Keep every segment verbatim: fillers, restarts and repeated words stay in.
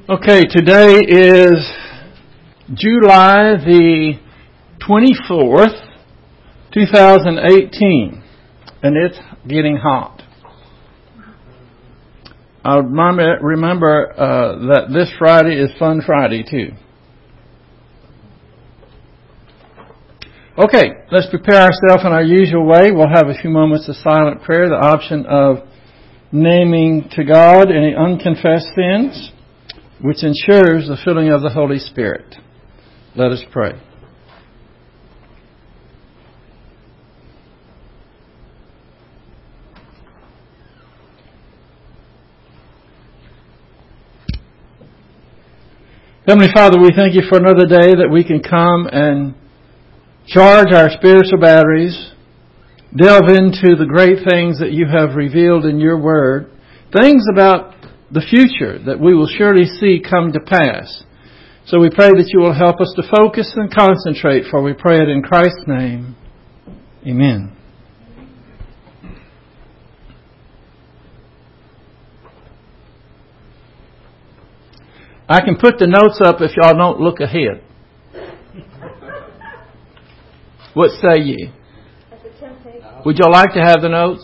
Okay, today is July the twenty-fourth, twenty eighteen, and it's getting hot. I remember, remember uh, that this Friday is Fun Friday, too. Okay, let's prepare ourselves in our usual way. We'll have a few moments of silent prayer, the option of naming to God any unconfessed sins, which ensures the filling of the Holy Spirit. Let us pray. Heavenly Father, we thank you for another day that we can come and charge our spiritual batteries, delve into the great things that you have revealed in your word, things about the future that we will surely see come to pass. So we pray that you will help us to focus and concentrate, for we pray it in Christ's name. Amen. I can put the notes up if y'all don't look ahead. What say ye? Would y'all like to have the notes?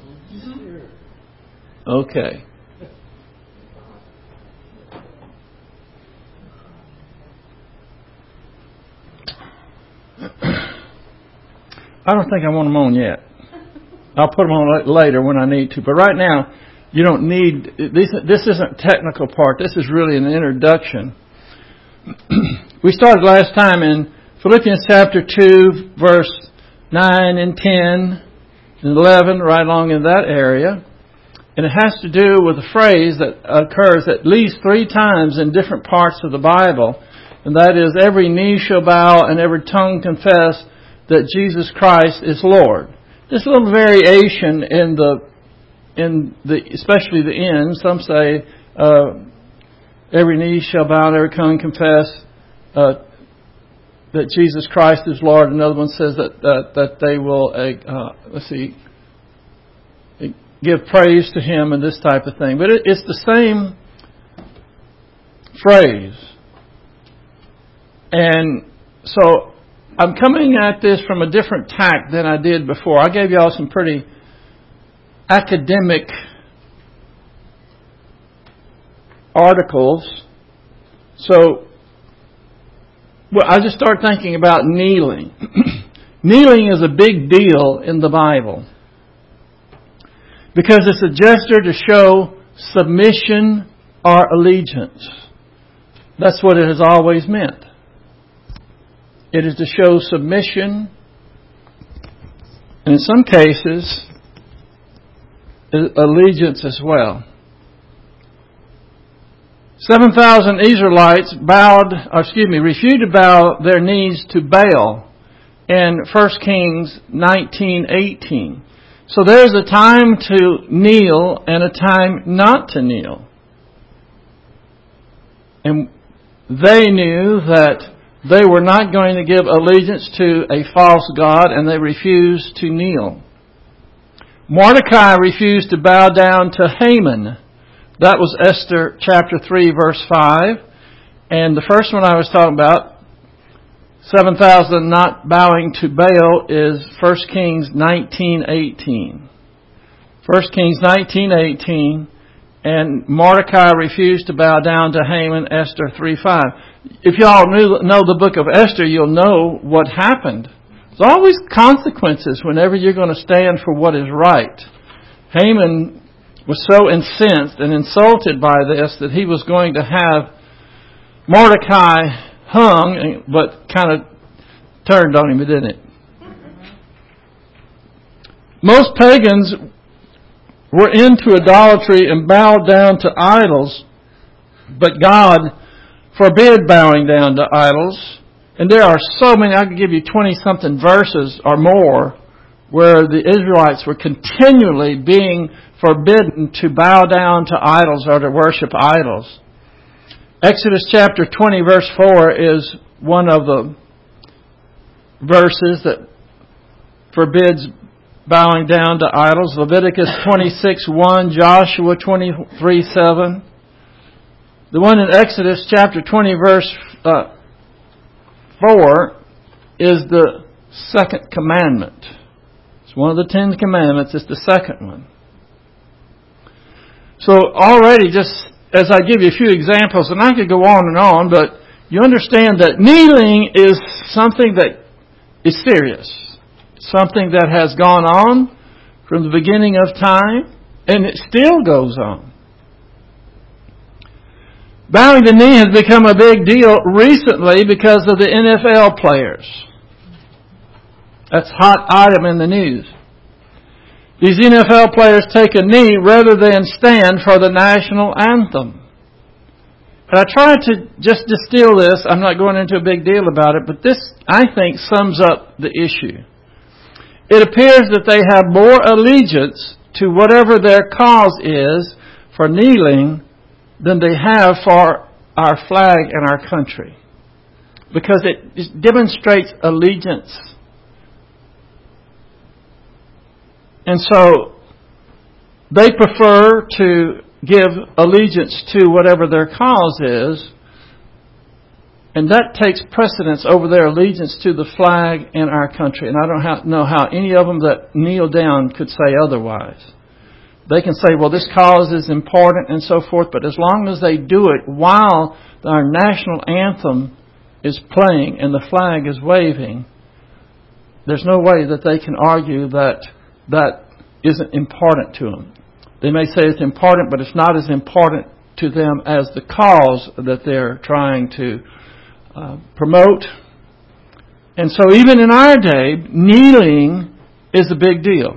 Okay. I don't think I want them on yet. I'll put them on later when I need to. But right now, you don't need... This, this isn't technical part. This is really an introduction. We started last time in Philippians chapter two, verse nine and ten and eleven, right along in that area. And it has to do with a phrase that occurs at least three times in different parts of the Bible. And that is, every knee shall bow and every tongue confess that Jesus Christ is Lord. There's a little variation in the, in the, especially the end. Some say, uh, every knee shall bow and every tongue confess uh, that Jesus Christ is Lord. Another one says that that, that they will, uh, let's see, give praise to Him and this type of thing. But it, it's the same phrase. And so I'm coming at this from a different tack than I did before. I gave y'all some pretty academic articles. So well, I just started thinking about kneeling. Kneeling is a big deal in the Bible because it's a gesture to show submission or allegiance. That's what it has always meant. It is to show submission, and in some cases, allegiance as well. Seven thousand Israelites bowed, or excuse me, refused to bow their knees to Baal in First Kings nineteen eighteen. So there's a time to kneel and a time not to kneel. And they knew that they were not going to give allegiance to a false god, and they refused to kneel. Mordecai refused to bow down to Haman. That was Esther chapter three, verse five. And the first one I was talking about, seven thousand not bowing to Baal, is First Kings nineteen eighteen. First Kings nineteen eighteen. And Mordecai refused to bow down to Haman, Esther three five. If y'all knew, know the book of Esther, you'll know what happened. There's always consequences whenever you're going to stand for what is right. Haman was so incensed and insulted by this that he was going to have Mordecai hung, but kind of turned on him, didn't it? Most pagans were into idolatry and bowed down to idols, but God forbid bowing down to idols. And there are so many, I could give you twenty-something verses or more where the Israelites were continually being forbidden to bow down to idols or to worship idols. Exodus chapter twenty, verse four is one of the verses that forbids bowing down to idols. Leviticus twenty-six one, Joshua twenty-three seven. The one in Exodus chapter twenty, verse uh, four, is the second commandment. It's one of the Ten Commandments. It's the second one. So already, just as I give you a few examples, and I could go on and on, but you understand that kneeling is something that is serious. Something that has gone on from the beginning of time, and it still goes on. Bowing the knee has become a big deal recently because of the N F L players. That's a hot item in the news. These N F L players take a knee rather than stand for the national anthem. And I tried to just distill this. I'm not going into a big deal about it, but this, I think, sums up the issue. It appears that they have more allegiance to whatever their cause is for kneeling than they have for our flag and our country. Because it demonstrates allegiance. And so they prefer to give allegiance to whatever their cause is, and that takes precedence over their allegiance to the flag and our country. And I don't know how any of them that kneel down could say otherwise. They can say, well, this cause is important and so forth, but as long as they do it while our national anthem is playing and the flag is waving, there's no way that they can argue that that isn't important to them. They may say it's important, but it's not as important to them as the cause that they're trying to uh, promote. And so even in our day, kneeling is a big deal.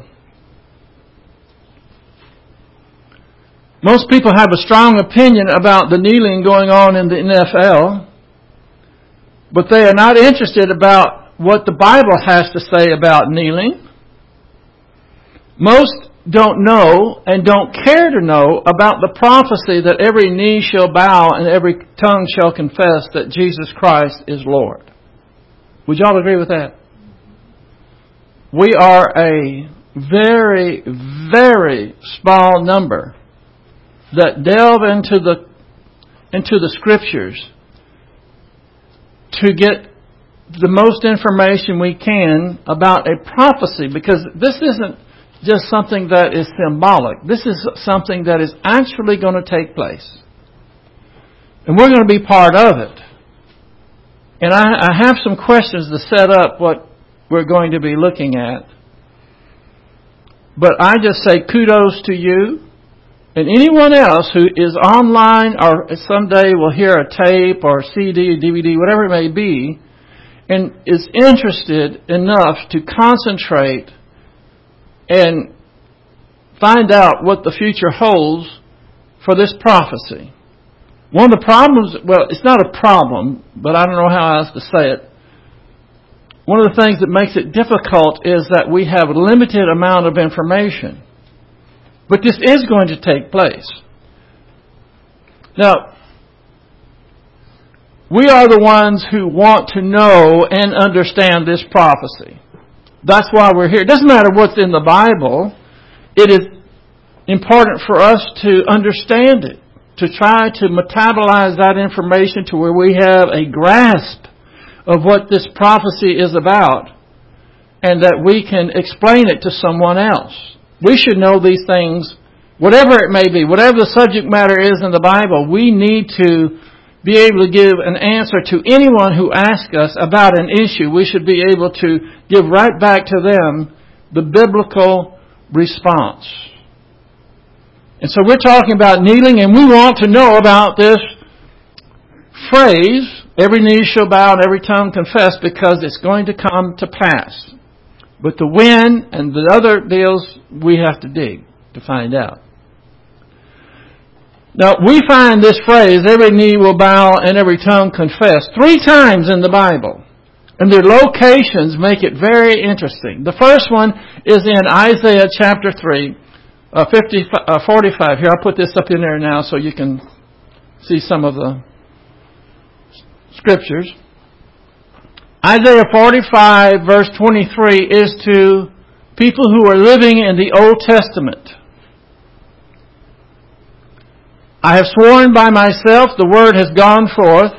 Most people have a strong opinion about the kneeling going on in the N F L, but they are not interested about what the Bible has to say about kneeling. Most don't know and don't care to know about the prophecy that every knee shall bow and every tongue shall confess that Jesus Christ is Lord. Would y'all agree with that? We are a very, very small number that delve into the into the Scriptures to get the most information we can about a prophecy, because this isn't just something that is symbolic. This is something that is actually going to take place. And we're going to be part of it. And I, I have some questions to set up what we're going to be looking at. But I just say kudos to you and anyone else who is online or someday will hear a tape or C D, D V D, whatever it may be, and is interested enough to concentrate and find out what the future holds for this prophecy. One of the problems, well, it's not a problem, but I don't know how else to say it. One of the things that makes it difficult is that we have a limited amount of information. But this is going to take place. Now, we are the ones who want to know and understand this prophecy. That's why we're here. It doesn't matter what's in the Bible. It is important for us to understand it, to try to metabolize that information to where we have a grasp of what this prophecy is about and that we can explain it to someone else. We should know these things, whatever it may be, whatever the subject matter is in the Bible, we need to be able to give an answer to anyone who asks us about an issue. We should be able to give right back to them the biblical response. And so we're talking about kneeling, and we want to know about this phrase, every knee shall bow and every tongue confess, because it's going to come to pass. But the when and the other deals, we have to dig to find out. Now, we find this phrase, every knee will bow and every tongue confess, three times in the Bible. And their locations make it very interesting. The first one is in Isaiah chapter three, uh, fifty, uh, forty-five. Here, I'll put this up in there now so you can see some of the scriptures. Isaiah forty-five, verse twenty-three, is to people who are living in the Old Testament. I have sworn by myself, the word has gone forth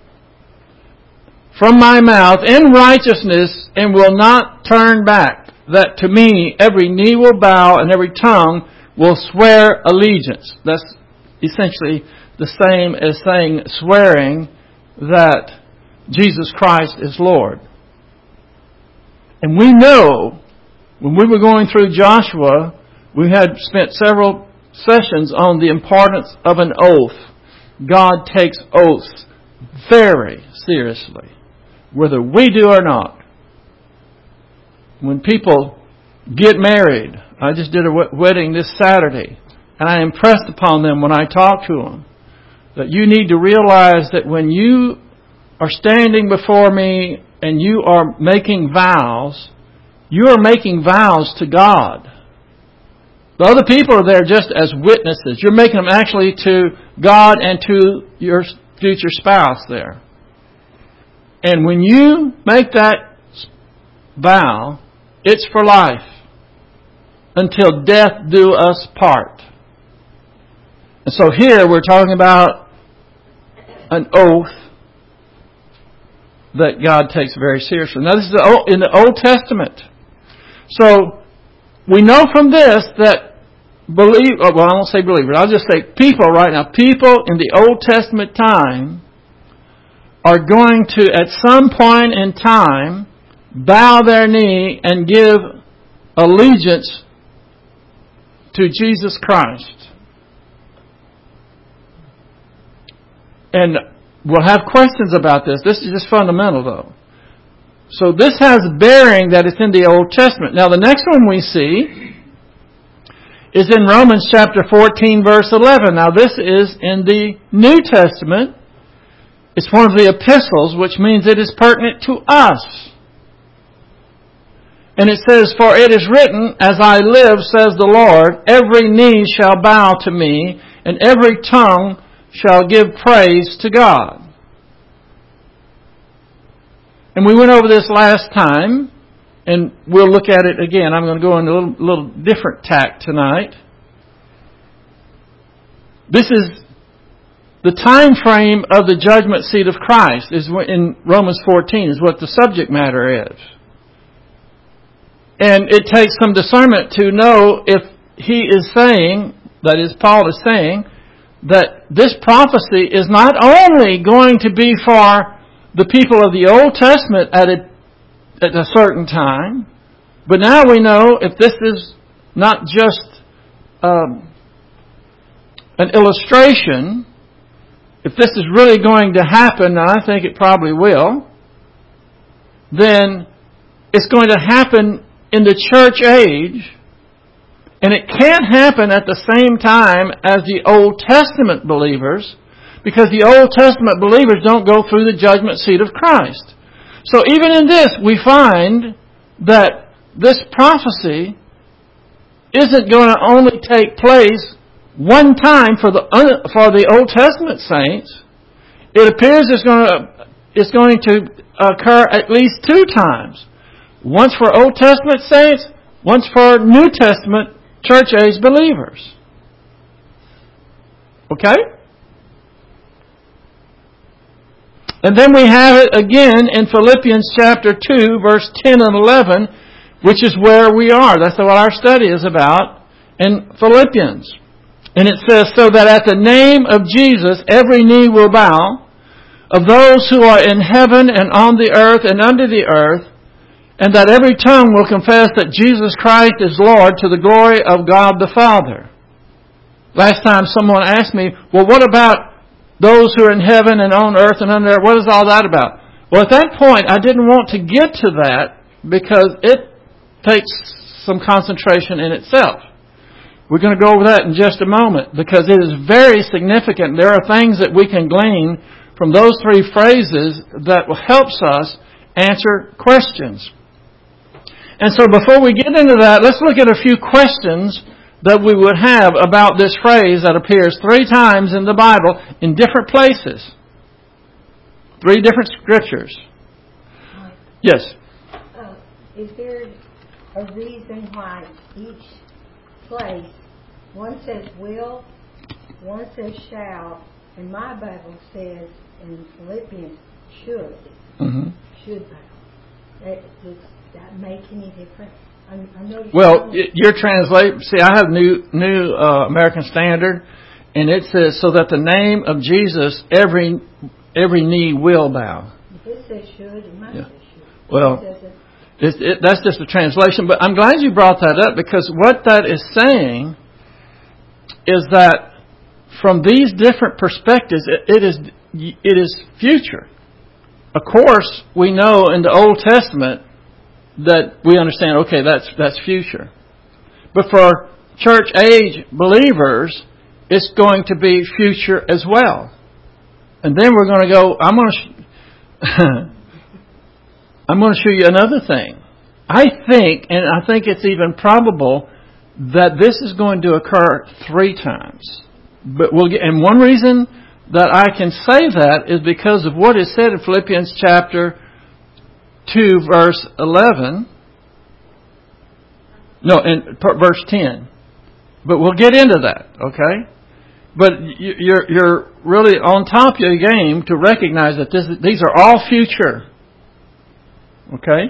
from my mouth in righteousness and will not turn back, that to me every knee will bow and every tongue will swear allegiance. That's essentially the same as saying, swearing that Jesus Christ is Lord. And we know, when we were going through Joshua, we had spent several sessions on the importance of an oath. God takes oaths very seriously, whether we do or not. When people get married, I just did a wedding this Saturday, and I impressed upon them when I talked to them that you need to realize that when you are standing before me and you are making vows, you are making vows to God. The other people are there just as witnesses. You're making them actually to God and to your future spouse there. And when you make that vow, it's for life. Until death do us part. And so here we're talking about an oath that God takes very seriously. Now this is in the Old Testament. So we know from this that believe, well I won't say believers, I'll just say people right now, people in the Old Testament time are going to at some point in time bow their knee and give allegiance to Jesus Christ. And we'll have questions about this. This is just fundamental though. So this has bearing that it's in the Old Testament. Now the next one we see is in Romans chapter fourteen verse eleven. Now this is in the New Testament. It's one of the epistles, which means it is pertinent to us. And it says, for it is written, as I live, says the Lord, every knee shall bow to me, and every tongue shall give praise to God. And we went over this last time, and we'll look at it again. I'm going to go in a little, little different tack tonight. This is the time frame of the judgment seat of Christ, is in Romans fourteen, is what the subject matter is. And it takes some discernment to know if he is saying, that is, Paul is saying, that this prophecy is not only going to be for the people of the Old Testament at a, at a certain time, but now we know if this is not just um, an illustration, if this is really going to happen, and I think it probably will, then it's going to happen in the church age, and it can't happen at the same time as the Old Testament believers, because the Old Testament believers don't go through the judgment seat of Christ. So even in this, we find that this prophecy isn't going to only take place one time for the for the Old Testament saints. It appears it's going to it's going to occur at least two times. Once for Old Testament saints, once for New Testament church age believers. Okay? And then we have it again in Philippians chapter two, verse ten and eleven, which is where we are. That's what our study is about in Philippians. And it says, so that at the name of Jesus every knee will bow, of those who are in heaven and on the earth and under the earth, and that every tongue will confess that Jesus Christ is Lord, to the glory of God the Father. Last time someone asked me, well, what about those who are in heaven and on earth and under earth? What is all that about? Well, at that point, I didn't want to get to that because it takes some concentration in itself. We're going to go over that in just a moment because it is very significant. There are things that we can glean from those three phrases that helps us answer questions. And so before we get into that, let's look at a few questions that we would have about this phrase that appears three times in the Bible in different places. Three different scriptures. Mike, Yes. Uh, is there a reason why each place, one says will one says shall, and my Bible says in Philippians should. Mm-hmm. Should bow. That, does that make any difference? I, I know you well, y- your translate. See, I have new new uh, American Standard, and it says so that the name of Jesus every every knee will bow. If it says should, and mine Yeah. says should. Well, It says It's, it, that's just a translation, but I'm glad you brought that up because what that is saying is that from these different perspectives, it, it is it is future. Of course, we know in the Old Testament that we understand, okay, that's that's future. But for church age believers, it's going to be future as well. And then we're going to go, I'm going to... Sh- I'm going to show you another thing. I think, and I think it's even probable, that this is going to occur three times. But we'll get, and one reason that I can say that is because of what is said in Philippians chapter two, verse eleven. No, in verse ten. But we'll get into that, okay? But you're you're really on top of your game to recognize that this, these are all future. Okay?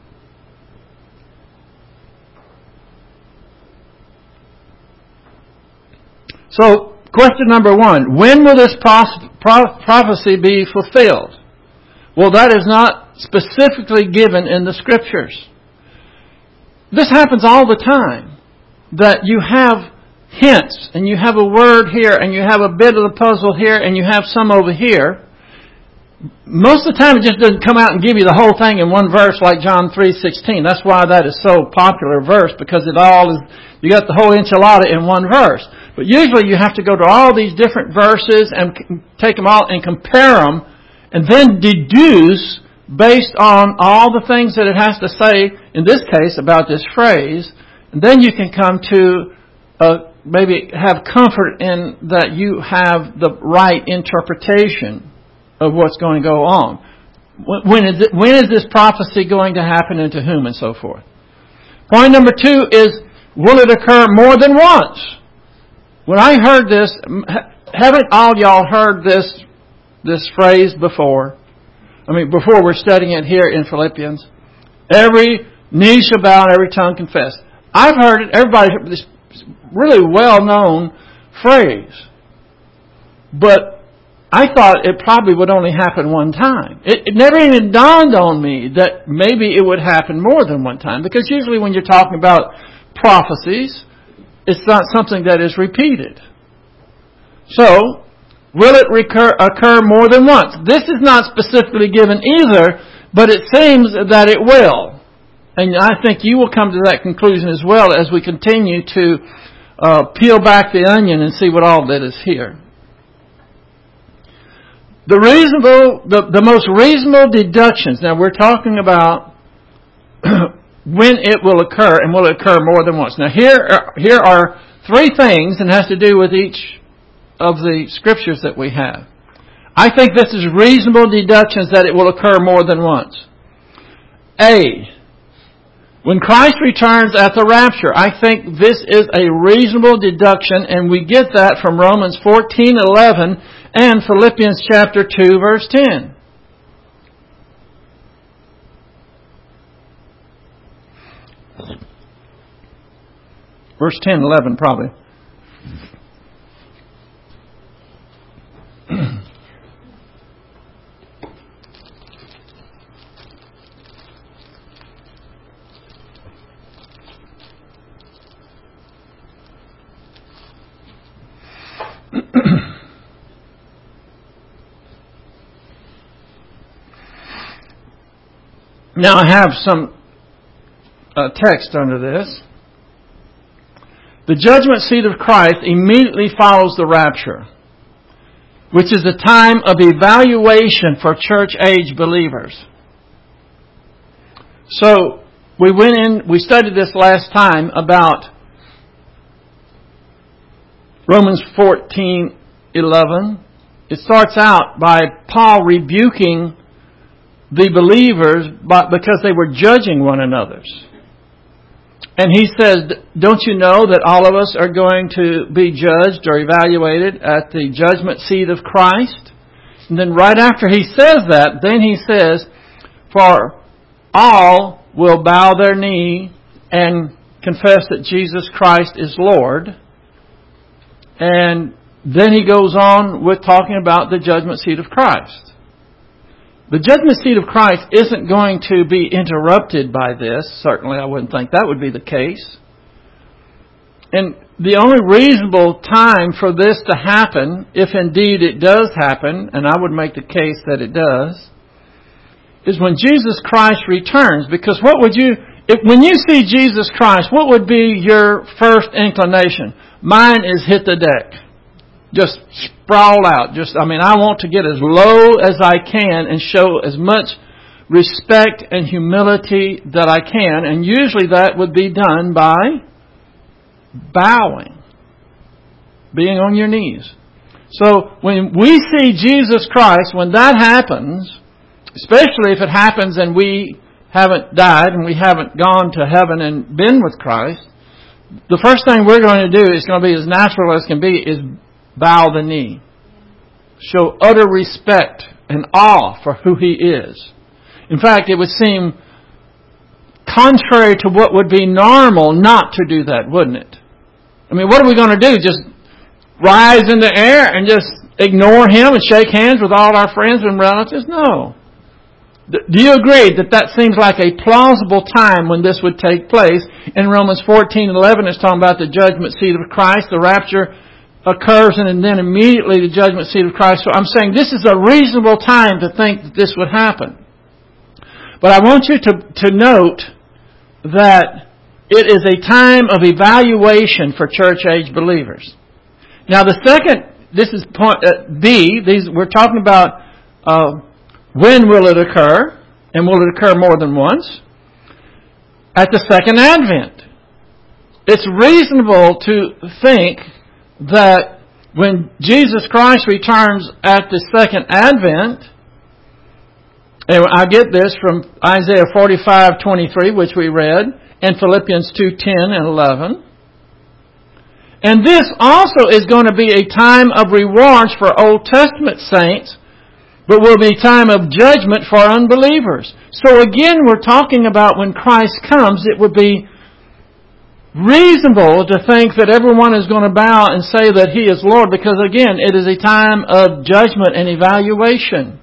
So, question number one. When will this pros- pro- prophecy be fulfilled? Well, that is not specifically given in the Scriptures. This happens all the time. That you have hints, and you have a word here, and you have a bit of the puzzle here, and you have some over here. Most of the time it just doesn't come out and give you the whole thing in one verse like John three sixteen. That's why that is so popular verse, because it all is, you got the whole enchilada in one verse. But usually you have to go to all these different verses and take them all and compare them and then deduce based on all the things that it has to say, in this case, about this phrase. And then you can come to uh, maybe have comfort in that you have the right interpretation of what's going to go on. When is it, when is this prophecy going to happen and to whom and so forth? Point number two is, will it occur more than once? When I heard this, haven't all y'all heard this this phrase before? I mean, before we're studying it here in Philippians. Every knee shall bow and every tongue confess. I've heard it, everybody, this really well-known phrase. But I thought it probably would only happen one time. It, it never even dawned on me that maybe it would happen more than one time. Because usually when you're talking about prophecies, it's not something that is repeated. So, will it recur, occur more than once? This is not specifically given either, but it seems that it will. And I think you will come to that conclusion as well as we continue to uh, peel back the onion and see what all that is here. The reasonable, the, the most reasonable deductions. Now we're talking about when it will occur, and will it occur more than once. Now here, are, here are three things, and it has to do with each of the scriptures that we have. I think this is reasonable deductions that it will occur more than once. A, when Christ returns at the rapture, I think this is a reasonable deduction, and we get that from Romans fourteen eleven and Philippians chapter two, verse ten. Verse ten, eleven probably. Now I have some uh, text under this. The judgment seat of Christ immediately follows the rapture, which is a time of evaluation for church age believers. So we went in, we studied this last time about Romans fourteen eleven. It starts out by Paul rebuking the believers because they were judging one another. And he says, don't you know that all of us are going to be judged or evaluated at the judgment seat of Christ? And then right after he says that, then he says, for all will bow their knee and confess that Jesus Christ is Lord. And then he goes on with talking about the judgment seat of Christ. The judgment seat of Christ isn't going to be interrupted by this. Certainly I wouldn't think that would be the case. And the only reasonable time for this to happen, if indeed it does happen, and I would make the case that it does, is when Jesus Christ returns. Because what would you, if, when you see Jesus Christ, what would be your first inclination? Mine is hit the deck. Just sprawl out. Just, I mean, I want to get as low as I can and show as much respect and humility that I can. And usually that would be done by bowing, being on your knees. So when we see Jesus Christ, when that happens, especially if it happens and we haven't died and we haven't gone to heaven and been with Christ, the first thing we're going to do is going to be as natural as can be is bow the knee. Show utter respect and awe for who He is. In fact, it would seem contrary to what would be normal not to do that, wouldn't it? I mean, what are we going to do? Just rise in the air and just ignore Him and shake hands with all our friends and relatives? No. Do you agree that that seems like a plausible time when this would take place? In Romans fourteen eleven, it's talking about the judgment seat of Christ, the rapture occurs, and then immediately the judgment seat of Christ. So I'm saying this is a reasonable time to think that this would happen. But I want you to, to note that it is a time of evaluation for church-age believers. Now the second, this is point uh, B, these, we're talking about uh, when will it occur, and will it occur more than once? At the second advent. It's reasonable to think that when Jesus Christ returns at the second advent, and I get this from Isaiah forty-five twenty-three, which we read, and Philippians two ten and eleven. And this also is going to be a time of rewards for Old Testament saints, but will be a time of judgment for unbelievers. So again, we're talking about when Christ comes, it would be reasonable to think that everyone is going to bow and say that He is Lord, because again, it is a time of judgment and evaluation.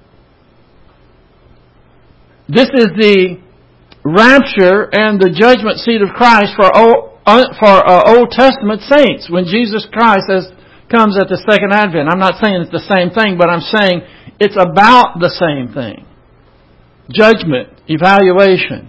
This is the rapture and the judgment seat of Christ for Old, for uh, Old Testament saints when Jesus Christ has, comes at the second advent. I'm not saying it's the same thing, but I'm saying it's about the same thing. Judgment, evaluation.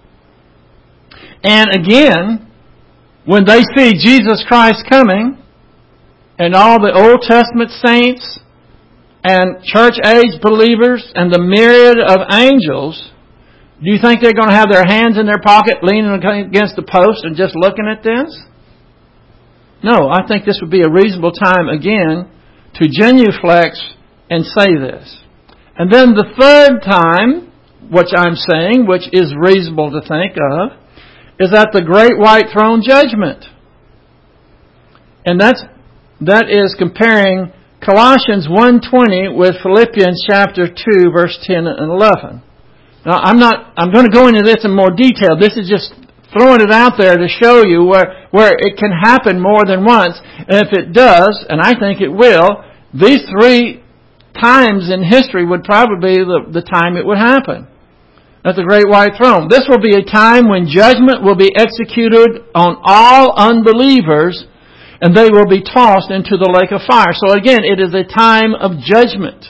And again, when they see Jesus Christ coming, and all the Old Testament saints and church-age believers and the myriad of angels, do you think they're going to have their hands in their pocket leaning against the post and just looking at this? No, I think this would be a reasonable time again to genuflex and say this. And then the third time, which I'm saying, which is reasonable to think of, is at the great white throne judgment. And that's, that is comparing Colossians one twenty with Philippians chapter two, verse ten and eleven. Now, I'm not, I'm going to go into this in more detail. This is just throwing it out there to show you where, where it can happen more than once. And if it does, and I think it will, these three times in history would probably be the, the time it would happen. At the great white throne. This will be a time when judgment will be executed on all unbelievers, and they will be tossed into the lake of fire. So again, it is a time of judgment.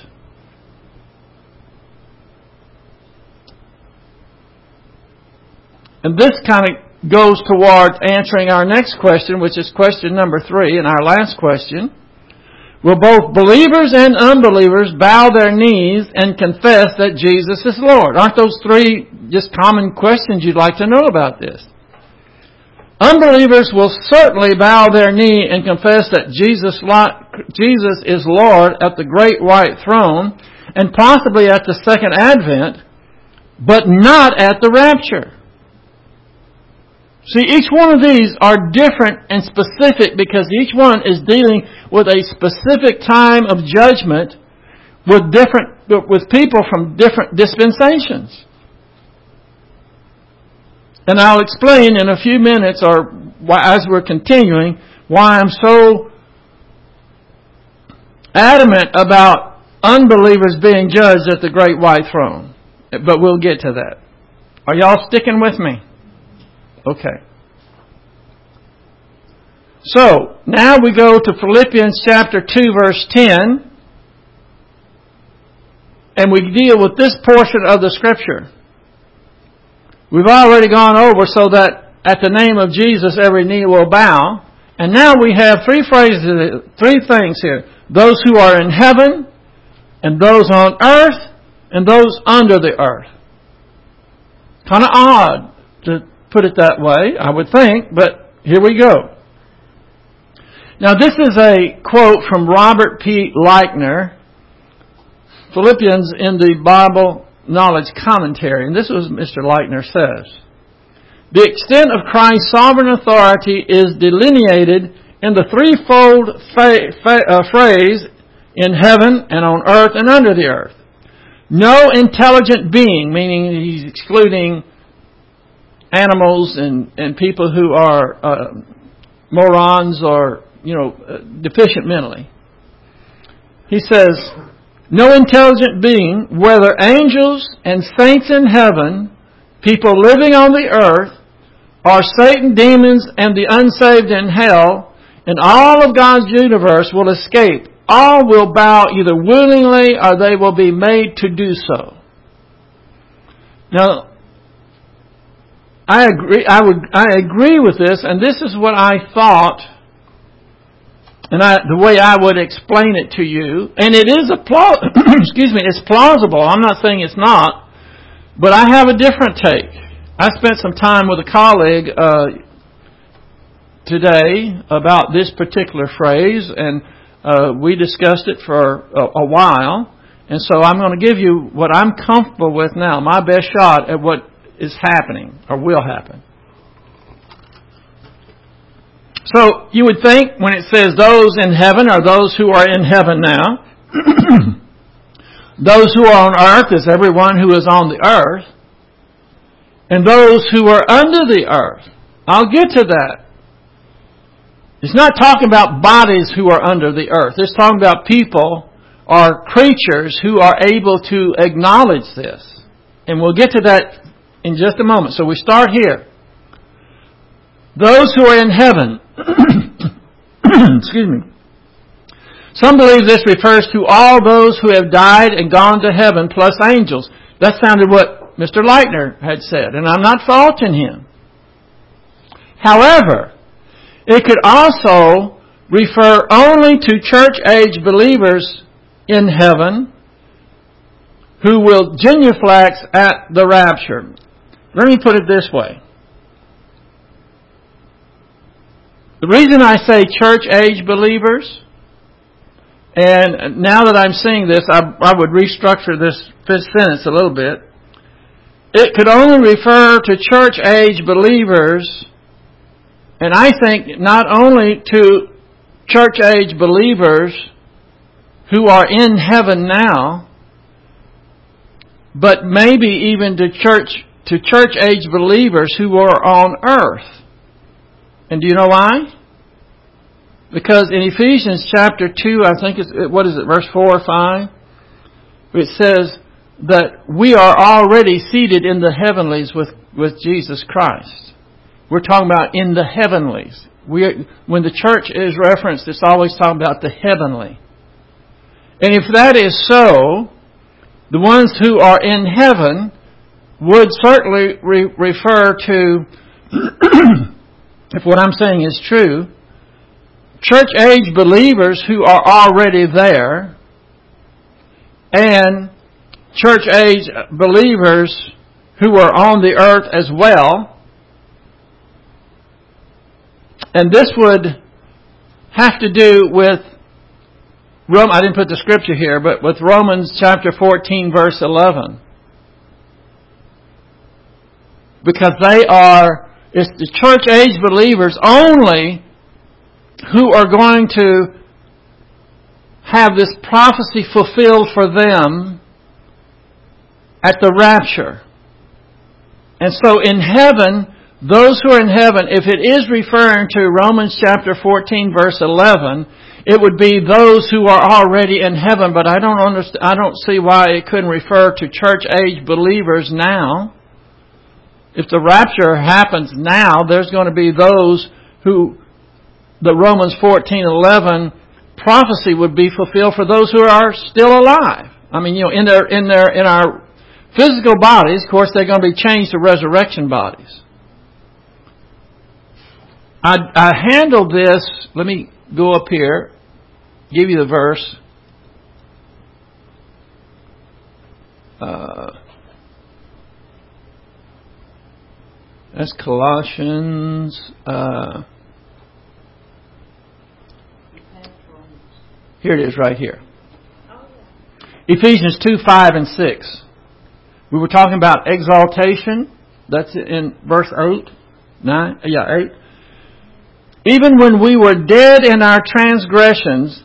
And this kind of goes towards answering our next question, which is question number three, and our last question. Will both believers and unbelievers bow their knees and confess that Jesus is Lord? Aren't those three just common questions you'd like to know about this? Unbelievers will certainly bow their knee and confess that Jesus, Jesus is Lord at the great white throne and possibly at the second advent, but not at the rapture. See, each one of these are different and specific because each one is dealing with a specific time of judgment with different, with people from different dispensations. And I'll explain in a few minutes, or as we're continuing, why I'm so adamant about unbelievers being judged at the great white throne. But we'll get to that. Are y'all sticking with me? Okay. So, now we go to Philippians chapter two, verse ten. And we deal with this portion of the Scripture. We've already gone over so that at the name of Jesus every knee will bow. And now we have three phrases, three things here. Those who are in heaven, and those on earth, and those under the earth. Kind of odd to put it that way, I would think, but here we go. Now this is a quote from Robert P. Leichner, Philippians in the Bible Knowledge Commentary, and this is what Mister Leichner says. The extent of Christ's sovereign authority is delineated in the threefold fa- fa- uh, phrase in heaven and on earth and under the earth. No intelligent being, meaning he's excluding animals and, and people who are uh, morons or, you know, uh, deficient mentally. He says, no intelligent being, whether angels and saints in heaven, people living on the earth, or Satan, demons, and the unsaved in hell, and all of God's universe will escape. All will bow either willingly or they will be made to do so. Now, I agree. I would. I agree with this, and this is what I thought, and I, the way I would explain it to you. And it is a pla- excuse me. It's plausible. I'm not saying it's not, but I have a different take. I spent some time with a colleague uh, today about this particular phrase, and uh, we discussed it for a, a while. And so I'm going to give you what I'm comfortable with now, my best shot at what is happening or will happen. So you would think when it says those in heaven are those who are in heaven now. Those who are on earth is everyone who is on the earth. And those who are under the earth. I'll get to that. It's not talking about bodies who are under the earth. It's talking about people or creatures who are able to acknowledge this. And we'll get to that in just a moment. So we start here. Those who are in heaven. Excuse me. Some believe this refers to all those who have died and gone to heaven plus angels. That sounded what Mister Leichner had said, and I'm not faulting him. However, it could also refer only to church-age believers in heaven who will genuflex at the rapture. Let me put it this way. The reason I say church-age believers, and now that I'm saying this, I, I would restructure this sentence a little bit. It could only refer to church-age believers, and I think not only to church-age believers who are in heaven now, but maybe even to church to church-age believers who are on earth. And do you know why? Because in Ephesians chapter two, I think it's, what is it, verse four or five? It says that we are already seated in the heavenlies with, with Jesus Christ. We're talking about in the heavenlies. We are, when the church is referenced, it's always talking about the heavenly. And if that is so, the ones who are in heaven would certainly re- refer to, if what I'm saying is true, church-age believers who are already there and church-age believers who are on the earth as well. And this would have to do with, Rome, I didn't put the scripture here, but with Romans chapter fourteen, verse eleven. Because they are, It's the church age believers only who are going to have this prophecy fulfilled for them at the rapture. And so in heaven, those who are in heaven, if it is referring to Romans chapter fourteen, verse eleven, it would be those who are already in heaven. But I don't understand. I don't see why it couldn't refer to church age believers now. If the rapture happens now, there's going to be those who the Romans fourteen eleven prophecy would be fulfilled for those who are still alive. I mean, you know, in their in their in our physical bodies, of course, they're going to be changed to resurrection bodies. I, I handled this. Let me go up here, give you the verse. Uh, that's Colossians. Uh, here it is, right here. Ephesians two, five, and six. We were talking about exaltation. That's in verse eight. Nine, yeah, eight. Even when we were dead in our transgressions,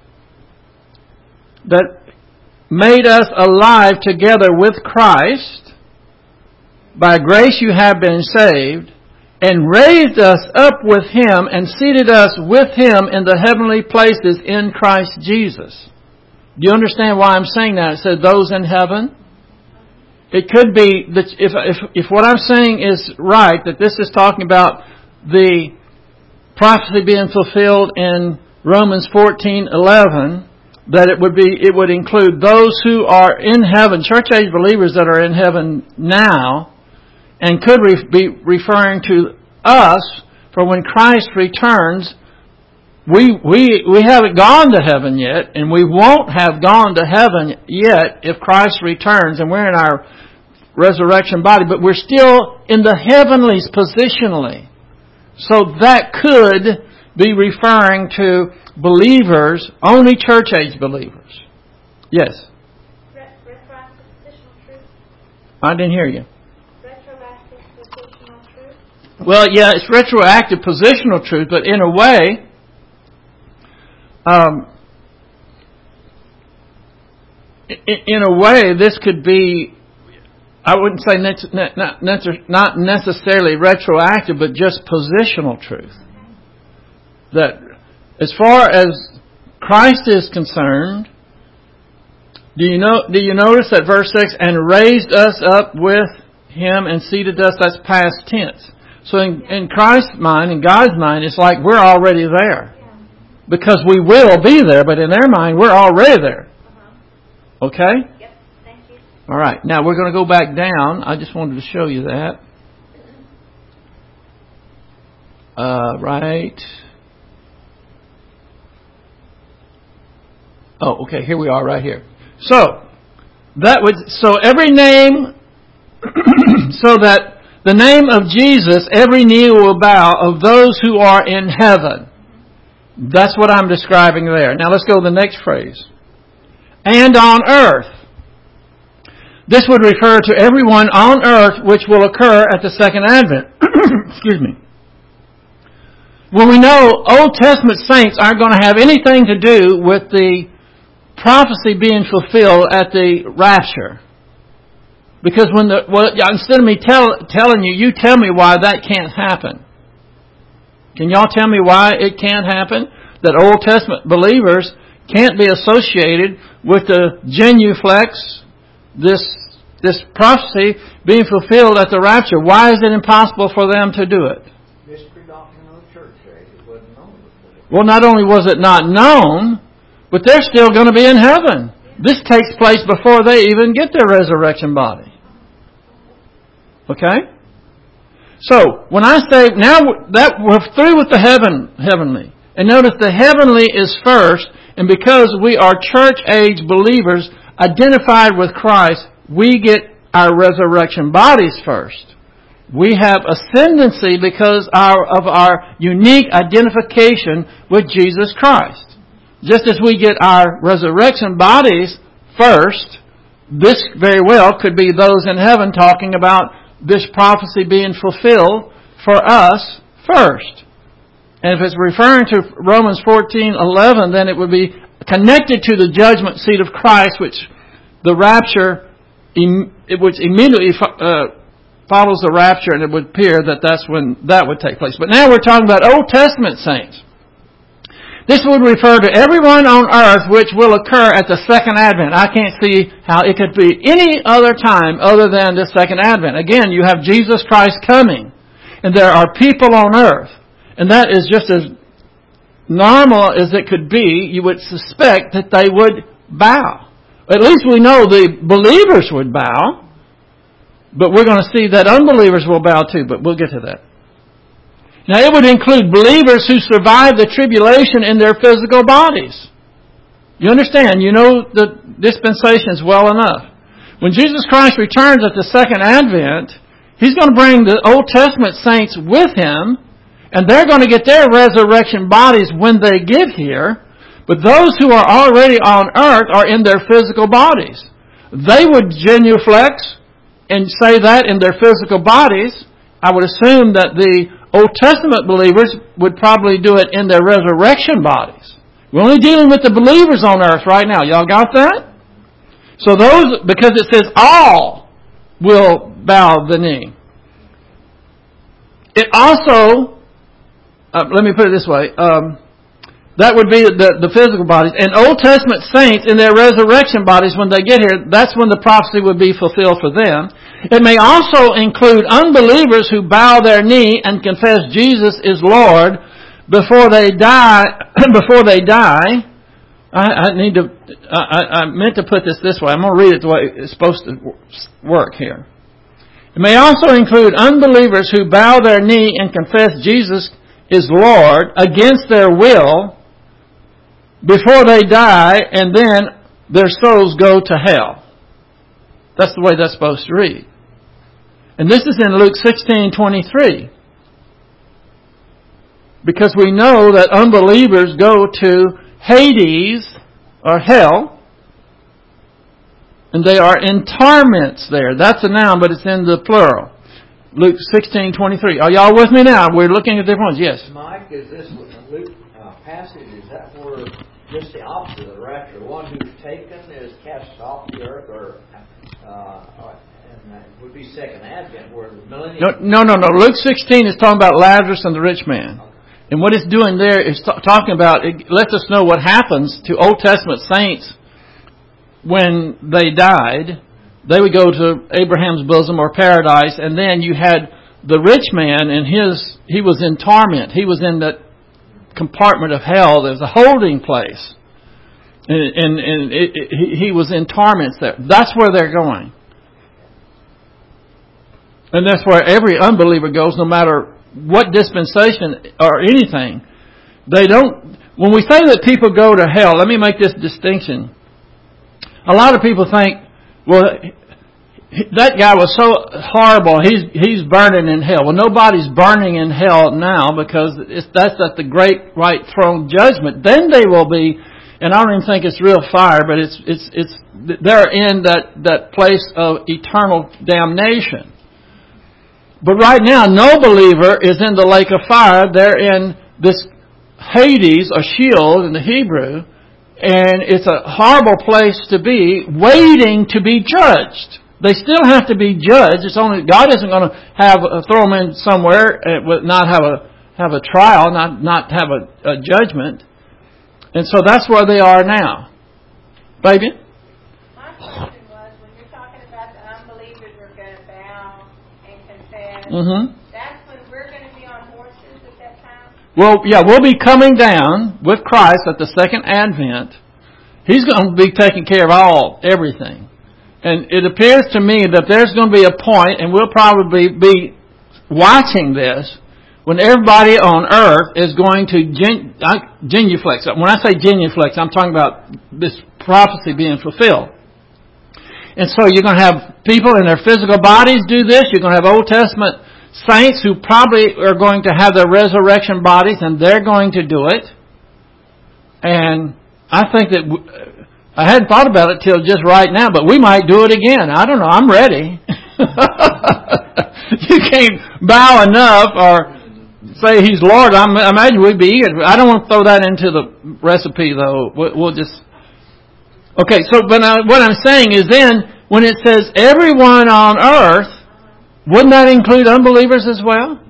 that made us alive together with Christ, by grace you have been saved, and raised us up with Him and seated us with Him in the heavenly places in Christ Jesus. Do you understand why I'm saying that? It said those in heaven. It could be that if, if, if what I'm saying is right, that this is talking about the prophecy being fulfilled in Romans fourteen eleven, that it would be it would include those who are in heaven, church age believers that are in heaven now, and could re- be referring to us for when Christ returns. We we we haven't gone to heaven yet, and we won't have gone to heaven yet if Christ returns, and we're in our resurrection body, but we're still in the heavenlies positionally. So that could be referring to believers, only church age believers. Yes? Retroactive positional truth? I didn't hear you. Retroactive positional truth? Well, yeah, it's retroactive positional truth, but in a way, um, in a way, this could be, I wouldn't say not necessarily retroactive, but just positional truth. That as far as Christ is concerned, do you know? Do you notice that verse six, and raised us up with Him and seated us? That's past tense. So in, in Christ's mind, in God's mind, it's like we're already there, because we will be there. But in their mind, we're already there. Okay. All right, now we're going to go back down. I just wanted to show you that. Uh, right. Oh, okay, here we are right here. So, that would, so every name, so that the name of Jesus, every knee will bow of those who are in heaven. That's what I'm describing there. Now let's go to the next phrase. And on earth. This would refer to everyone on earth which will occur at the second advent. Excuse me. Well, we know Old Testament saints aren't going to have anything to do with the prophecy being fulfilled at the rapture. Because when the, well, instead of me tell, telling you, you tell me why that can't happen. Can y'all tell me why it can't happen? That Old Testament believers can't be associated with the genuflex, this this prophecy being fulfilled at the rapture. Why is it impossible for them to do it? Mystery doctrine of the church age. It wasn't known before. Well, not only was it not known, but they're still going to be in heaven. This takes place before they even get their resurrection body. Okay? So, when I say, now that we're through with the heaven, heavenly, and notice the heavenly is first, and because we are church age believers identified with Christ, we get our resurrection bodies first. We have ascendancy because our, of our unique identification with Jesus Christ. Just as we get our resurrection bodies first, this very well could be those in heaven talking about this prophecy being fulfilled for us first. And if it's referring to Romans fourteen eleven, then it would be connected to the judgment seat of Christ, which the rapture, which immediately uh, follows the rapture, and it would appear that that's when that would take place. But now we're talking about Old Testament saints. This would refer to everyone on earth which will occur at the second advent. I can't see how it could be any other time other than the second advent. Again, you have Jesus Christ coming, and there are people on earth, and that is just as normal as it could be. You would suspect that they would bow. At least we know the believers would bow, but we're going to see that unbelievers will bow too, but we'll get to that. Now, it would include believers who survive the tribulation in their physical bodies. You understand? You know the dispensations well enough. When Jesus Christ returns at the second advent, He's going to bring the Old Testament saints with Him, and they're going to get their resurrection bodies when they get here. But those who are already on earth are in their physical bodies. They would genuflex and say that in their physical bodies. I would assume that the Old Testament believers would probably do it in their resurrection bodies. We're only dealing with the believers on earth right now. Y'all got that? So those, because it says all will bow the knee. It also, uh, let me put it this way, um, that would be the, the physical bodies. And Old Testament saints in their resurrection bodies, when they get here, that's when the prophecy would be fulfilled for them. It may also include unbelievers who bow their knee and confess Jesus is Lord before they die. Before they die, I, I need to. I, I meant to put this this way. I'm going to read it the way it's supposed to work here. It may also include unbelievers who bow their knee and confess Jesus is Lord against their will before they die, and then their souls go to hell. That's the way that's supposed to read. And this is in Luke sixteen twenty-three. Because we know that unbelievers go to Hades, or hell, and they are in torments there. That's a noun, but it's in the plural. Luke sixteen twenty-three. Are y'all with me now? We're looking at different ones. Yes. Mike, is this Luke uh, passage, is that where just the opposite of the rapture? The one who's taken is cast off the earth, or uh, and that would be second advent, where the millennium... No, no, no, no. Luke sixteen is talking about Lazarus and the rich man. Okay. And what it's doing there is t- talking about, it lets us know what happens to Old Testament saints when they died. They would go to Abraham's bosom or paradise, and then you had the rich man, and his he was in torment. He was in that compartment of hell. There's a holding place. And, and, and it, it, he was in torments there. That's where they're going. And that's where every unbeliever goes, no matter what dispensation or anything. They don't... When we say that people go to hell, let me make this distinction. A lot of people think, well, that guy was so horrible, he's he's burning in hell. Well, nobody's burning in hell now, because it's, that's at the great white throne judgment. Then they will be, and I don't even think it's real fire, but it's it's it's they're in that, that place of eternal damnation. But right now, no believer is in the lake of fire. They're in this Hades, or Sheol in the Hebrew, and it's a horrible place to be, waiting to be judged. They still have to be judged. It's only God isn't going to have uh, throw them in somewhere, uh, not have a have a trial, not not have a, a judgment, and so that's where they are now. Baby. My question was, when you're talking about the unbelievers are going to bow and confess, Mm-hmm. that's when we're going to be on horses at that time. Well, yeah, we'll be coming down with Christ at the second advent. He's going to be taking care of all everything. And it appears to me that there's going to be a point, and we'll probably be watching this, when everybody on earth is going to gen, uh, genuflex. When I say genuflex, I'm talking about this prophecy being fulfilled. And so you're going to have people in their physical bodies do this. You're going to have Old Testament saints who probably are going to have their resurrection bodies, and they're going to do it. And I think that... W- I hadn't thought about it till just right now, but we might do it again. I don't know. I'm ready. you can't bow enough or say He's Lord. I imagine we'd be eager. I don't want to throw that into the recipe, though. We'll just... Okay, so but I, what I'm saying is then, when it says everyone on earth, wouldn't that include unbelievers as well?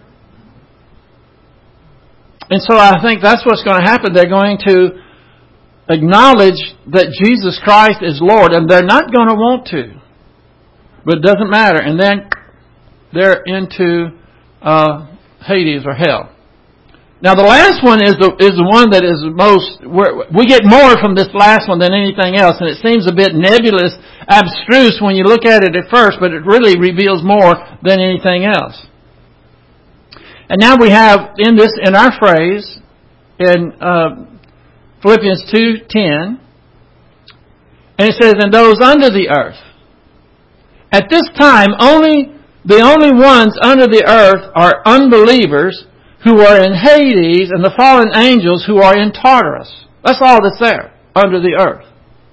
And so I think that's what's going to happen. They're going to acknowledge that Jesus Christ is Lord, and they're not going to want to. But it doesn't matter. And then they're into uh, Hades or hell. Now the last one is the is the one that is the most... We get more from this last one than anything else, and it seems a bit nebulous, abstruse when you look at it at first, but it really reveals more than anything else. And now we have in this in our phrase in uh, Philippians two ten, and it says, "And those under the earth." At this time, only the only ones under the earth are unbelievers who are in Hades and the fallen angels who are in Tartarus. That's all that's there, under the earth.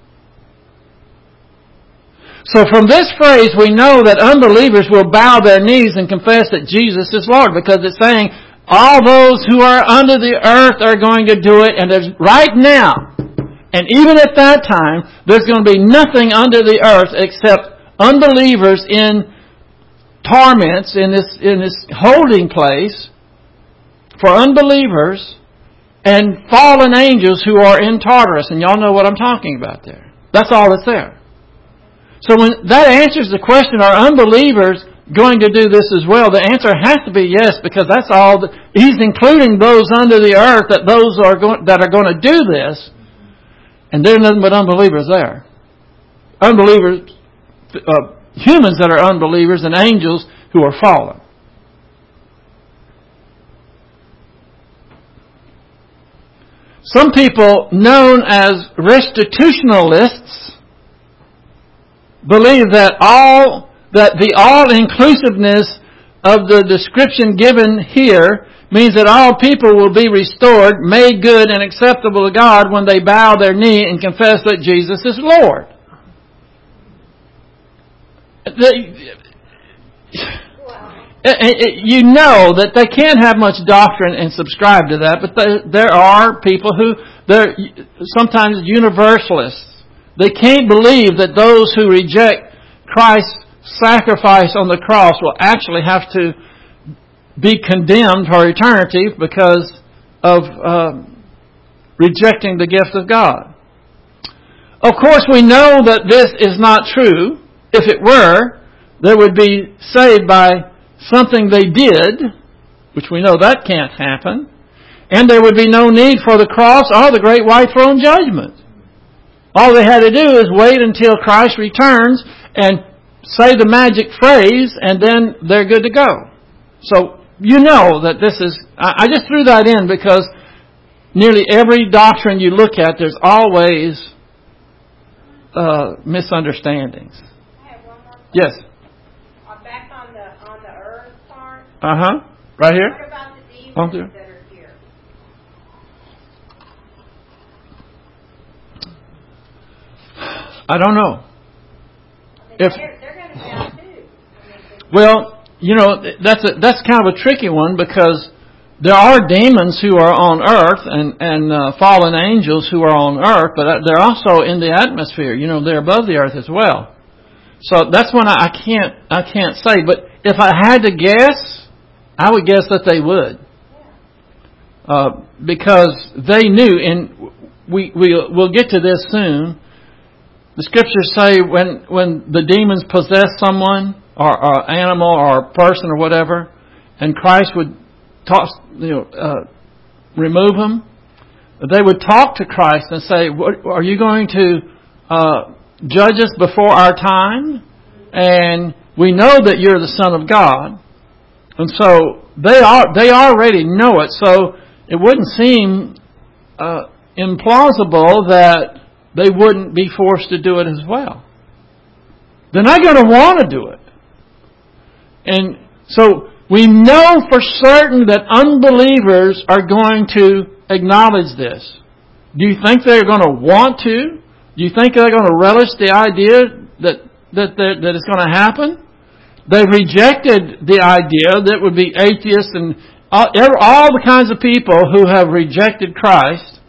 So from this phrase, we know that unbelievers will bow their knees and confess that Jesus is Lord, because it's saying all those who are under the earth are going to do it, and there's right now, and even at that time, there's going to be nothing under the earth except unbelievers in torments, in this in this holding place for unbelievers, and fallen angels who are in Tartarus. And y'all know what I'm talking about there. That's all that's there. So when that answers the question, are unbelievers going to do this as well? The answer has to be yes, because that's all. That, he's including those under the earth, that those are going, that are going to do this, and there's nothing but unbelievers there. Unbelievers, uh, humans that are unbelievers, and angels who are fallen. Some people known as restitutionalists believe that all that the all-inclusiveness of the description given here means that all people will be restored, made good and acceptable to God when they bow their knee and confess that Jesus is Lord. You know that they can't have much doctrine and subscribe to that, but there are people who, they're sometimes universalists. They can't believe that those who reject Christ's sacrifice on the cross will actually have to be condemned for eternity because of uh, rejecting the gift of God. Of course, we know that this is not true. If it were, they would be saved by something they did, which we know that can't happen, and there would be no need for the cross or the great white throne judgment. All they had to do is wait until Christ returns and say the magic phrase, and then they're good to go. So you know that this is... I just threw that in because nearly every doctrine you look at, there's always uh, misunderstandings. I have one more question. Yes. Back on the on the earth part. Uh huh. Right here. What about the demons On there. that are here? I don't know. I mean, If they're, they're going to bow too. I mean, well, you know, that's a, that's kind of a tricky one, because there are demons who are on earth and and uh, fallen angels who are on earth, but they're also in the atmosphere. You know, they're above the earth as well. So that's one I can't I can't say. But if I had to guess, I would guess that they would, uh, because they knew. And we we we'll get to this soon. The scriptures say when when the demons possess someone or, or animal or person or whatever, and Christ would toss, you know, uh, remove them, they would talk to Christ and say, what, "Are you going to uh, judge us before our time? And we know that you're the Son of God." And so they are they already know it. So it wouldn't seem uh, implausible that they wouldn't be forced to do it as well. They're not going to want to do it. And so we know for certain that unbelievers are going to acknowledge this. Do you think they're going to want to? Do you think they're going to relish the idea that that that, that it's going to happen? They rejected the idea that would be atheists and all, all the kinds of people who have rejected Christ.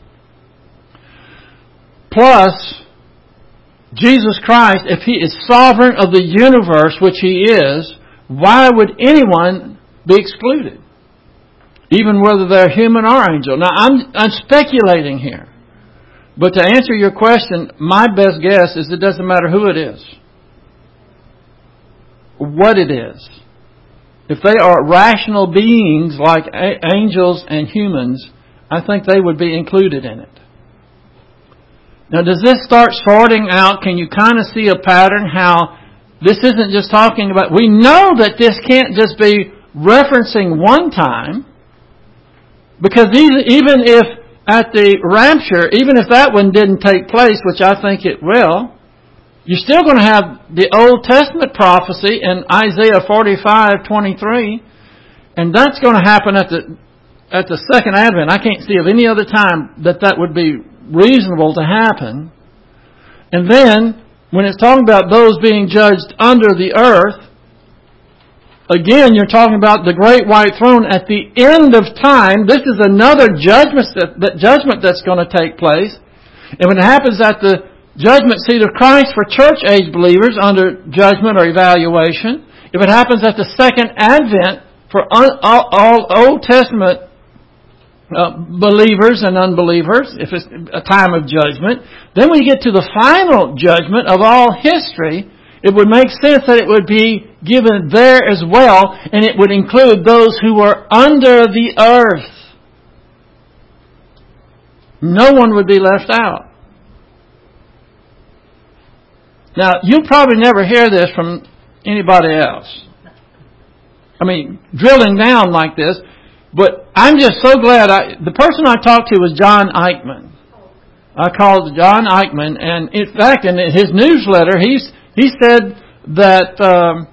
Plus, Jesus Christ, if He is sovereign of the universe, which He is, why would anyone be excluded? Even whether they're human or angel. Now, I'm, I'm speculating here. But to answer your question, my best guess is it doesn't matter who it is. What it is. If they are rational beings like a- angels and humans, I think they would be included in it. Now, does this start sorting out? Can you kind of see a pattern how this isn't just talking about... We know that this can't just be referencing one time. Because even if at the rapture, even if that one didn't take place, which I think it will, you're still going to have the Old Testament prophecy in Isaiah forty-five twenty-three, and that's going to happen at the at the second advent. I can't see of any other time that that would be reasonable to happen. And then, when it's talking about those being judged under the earth, again, you're talking about the great white throne at the end of time. This is another judgment that, that judgment that's going to take place. And when it happens at the judgment seat of Christ for church age believers under judgment or evaluation, if it happens at the second advent for un, all, all Old Testament uh, believers and unbelievers, if it's a time of judgment, then we get to the final judgment of all history. It would make sense that it would be given there as well, and it would include those who are under the earth. No one would be left out. Now, you'll probably never hear this from anybody else. I mean, drilling down like this, but I'm just so glad. I, the person I talked to was John Eichmann. I called John Eichmann, and in fact, in his newsletter, he's He said that um,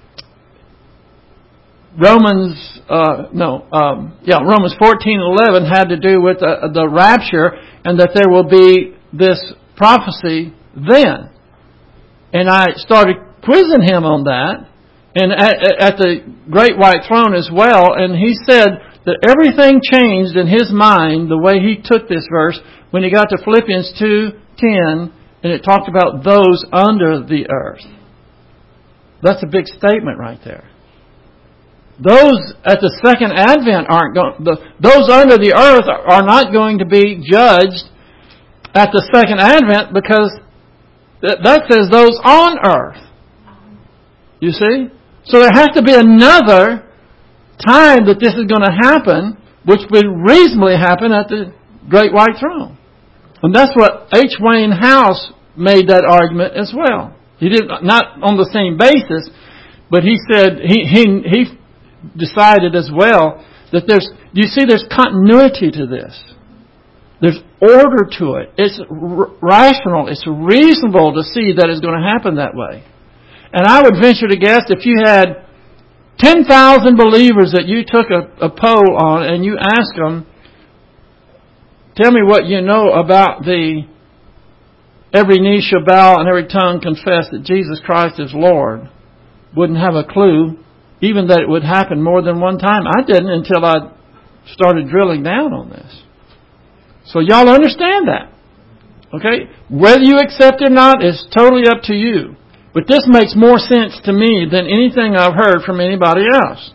Romans, uh, no, um, yeah, Romans fourteen eleven had to do with the, the rapture, and that there will be this prophecy then. And I started quizzing him on that, and at, at the Great White Throne as well. And he said that everything changed in his mind the way he took this verse when he got to Philippians two ten. And it talked about those under the earth. That's a big statement right there. Those at the second advent aren't going. The, those under the earth are not going to be judged at the second advent because that, that says those on earth. You see? So there has to be another time that this is going to happen, which would reasonably happen at the Great White Throne. And that's what H. Wayne House made that argument as well. He did not on the same basis, but he said he he he decided as well that there's you see there's continuity to this. There's order to it. It's r- rational. It's reasonable to see that it's going to happen that way. And I would venture to guess if you had ten thousand believers that you took a, a poll on and you asked them, tell me what you know about the every knee shall bow and every tongue confess that Jesus Christ is Lord. Wouldn't have a clue, even that it would happen more than one time. I didn't until I started drilling down on this. So y'all understand that. Okay? Whether you accept it or not is totally up to you. But this makes more sense to me than anything I've heard from anybody else.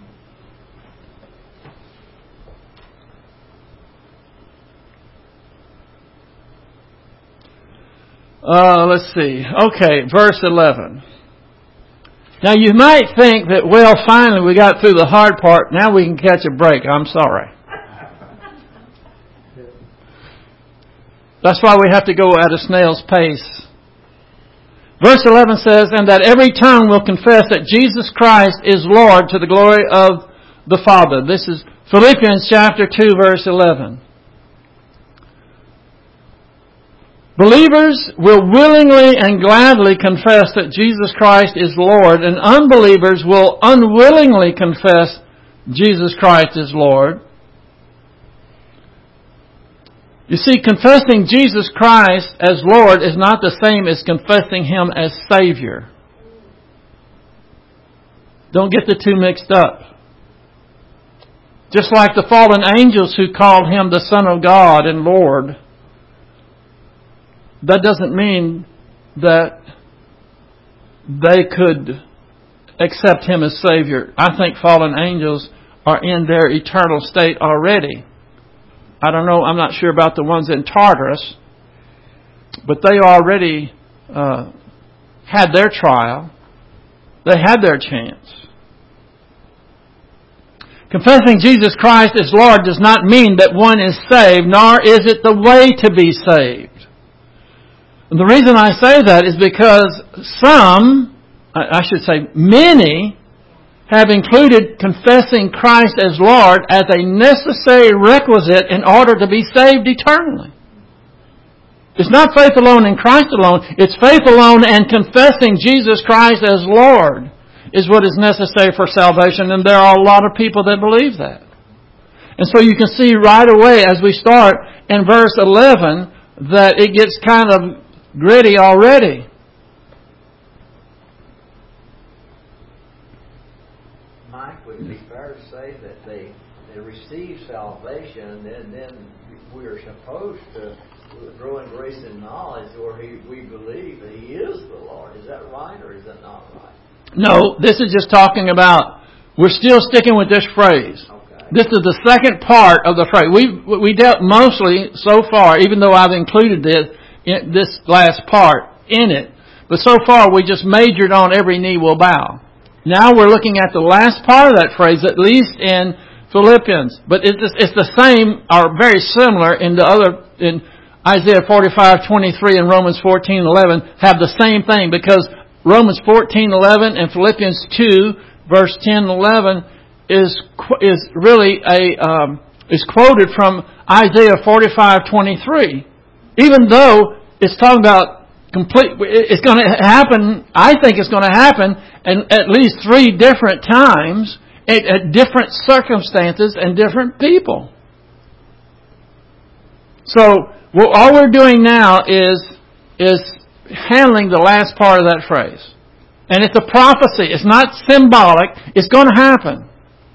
Uh, let's see. Okay, verse eleven. Now you might think that, well, finally we got through the hard part. Now we can catch a break. I'm sorry. That's why we have to go at a snail's pace. Verse eleven says, and that every tongue will confess that Jesus Christ is Lord to the glory of the Father. This is Philippians chapter two, verse eleven. Believers will willingly and gladly confess that Jesus Christ is Lord, and unbelievers will unwillingly confess Jesus Christ is Lord. You see, confessing Jesus Christ as Lord is not the same as confessing Him as Savior. Don't get the two mixed up. Just like the fallen angels who called Him the Son of God and Lord, that doesn't mean that they could accept Him as Savior. I think fallen angels are in their eternal state already. I don't know, I'm not sure about the ones in Tartarus, but they already uh, had their trial. They had their chance. Confessing Jesus Christ as Lord does not mean that one is saved, nor is it the way to be saved. And the reason I say that is because some, I should say many, have included confessing Christ as Lord as a necessary requisite in order to be saved eternally. It's not faith alone in Christ alone. It's faith alone and confessing Jesus Christ as Lord is what is necessary for salvation. And there are a lot of people that believe that. And so you can see right away as we start in verse eleven that it gets kind of gritty already. Mike, would it be fair to say that they, they receive salvation and then we are supposed to grow in grace and knowledge, or he, we believe that He is the Lord? Is that right, or is that not right? No, this is just talking about, we're still sticking with this phrase. Okay. This is the second part of the phrase. We we dealt mostly so far, even though I've included this, in this last part in it, but so far we just majored on every knee will bow. Now we're looking at the last part of that phrase, at least in Philippians. But it's, it's the same, or very similar in the other, in Isaiah forty-five twenty-three and Romans fourteen eleven have the same thing, because Romans fourteen eleven and Philippians two verse ten and eleven is is really a um, is quoted from Isaiah forty-five twenty-three. Even though it's talking about complete, it's going to happen. I think it's going to happen in at least three different times at, at different circumstances and different people. So, well, all we're doing now is is handling the last part of that phrase. And it's a prophecy. It's not symbolic. It's going to happen.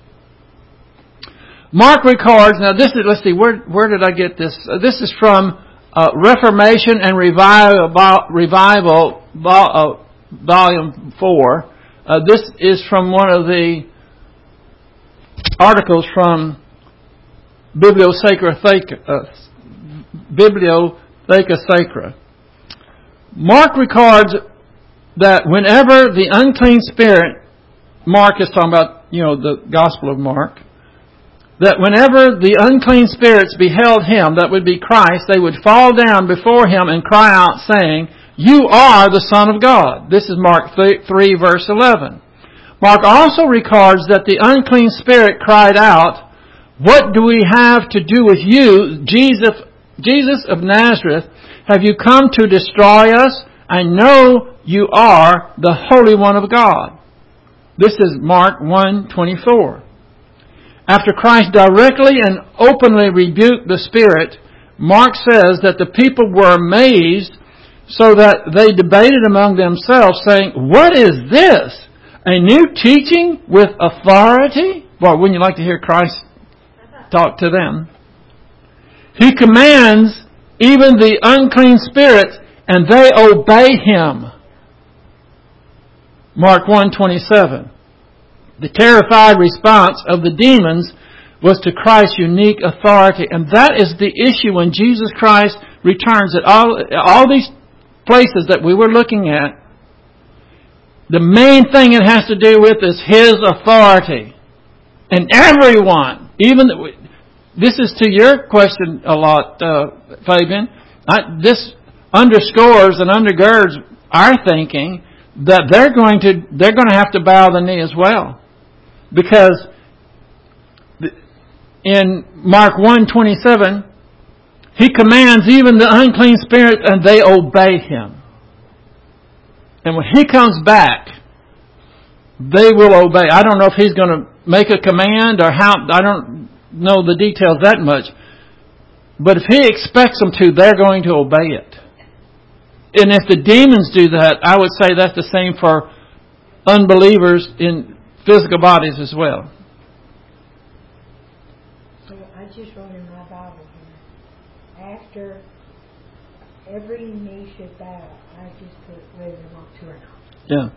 Mark records, now this is, let's see, where where did I get this? Uh, this is from uh, Reformation and Revival, Revival uh, Volume four. Uh, this is from one of the articles from Bibliotheca Sacra. Uh, Bibliotheca Sacra. Mark records that whenever the unclean spirit, Mark is talking about, you know, the Gospel of Mark, that whenever the unclean spirits beheld Him, that would be Christ, they would fall down before Him and cry out, saying, "You are the Son of God." This is Mark three, verse eleven. Mark also records that the unclean spirit cried out, "What do we have to do with you, Jesus, Jesus of Nazareth? Have you come to destroy us? I know you are the Holy One of God." This is Mark one twenty-four. After Christ directly and openly rebuked the spirit, Mark says that the people were amazed, so that they debated among themselves, saying, "What is this? A new teaching with authority?" Boy, wouldn't you like to hear Christ talk to them? He commands even the unclean spirits, and they obey Him. Mark one twenty-seven. The terrified response of the demons was to Christ's unique authority. And that is the issue when Jesus Christ returns. At all, all these places that we were looking at, the main thing it has to do with is His authority. And everyone, even... This is to your question a lot, uh, Fabian. I, this underscores and undergirds our thinking that they're going to they're going to have to bow the knee as well, because in Mark one twenty-seven, He commands even the unclean spirits, and they obey Him. And when He comes back, they will obey. I don't know if He's going to make a command or how. I don't know the details that much. But if He expects them to, they're going to obey it. And if the demons do that, I would say that's the same for unbelievers in physical bodies as well. So I just wrote in my Bible here, after every knee should bow, I just put whether they want to or not. Yeah.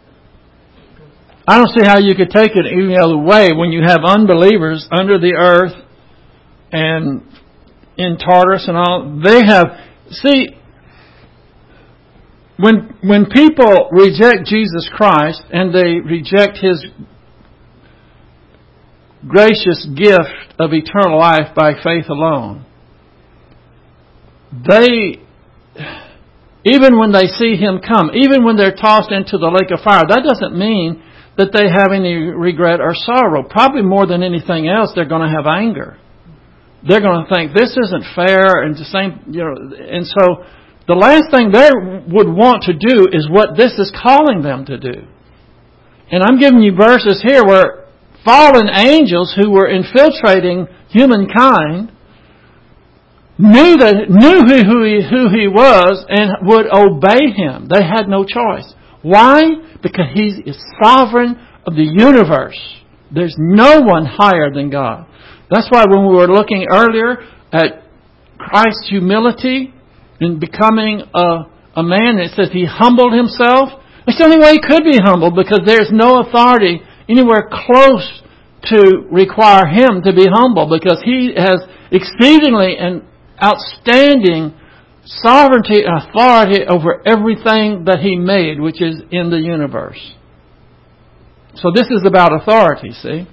I don't see how you could take it any other way when you have unbelievers under the earth and in Tartarus and all. They have, see, when when people reject Jesus Christ and they reject His gracious gift of eternal life by faith alone, they, even when they see Him come, even when they're tossed into the lake of fire, that doesn't mean that they have any regret or sorrow. Probably more than anything else, they're going to have anger. They're going to think this isn't fair, and the same, you know. And so, the last thing they would want to do is what this is calling them to do. And I'm giving you verses here where fallen angels who were infiltrating humankind knew that knew who he, who he was and would obey Him. They had no choice. Why? Because He is sovereign of the universe. There's no one higher than God. That's why when we were looking earlier at Christ's humility in becoming a, a man, it says He humbled Himself. It's the only way He could be humbled, because there's no authority anywhere close to require Him to be humble, because He has exceedingly and outstanding sovereignty and authority over everything that He made, which is in the universe. So this is about authority, see?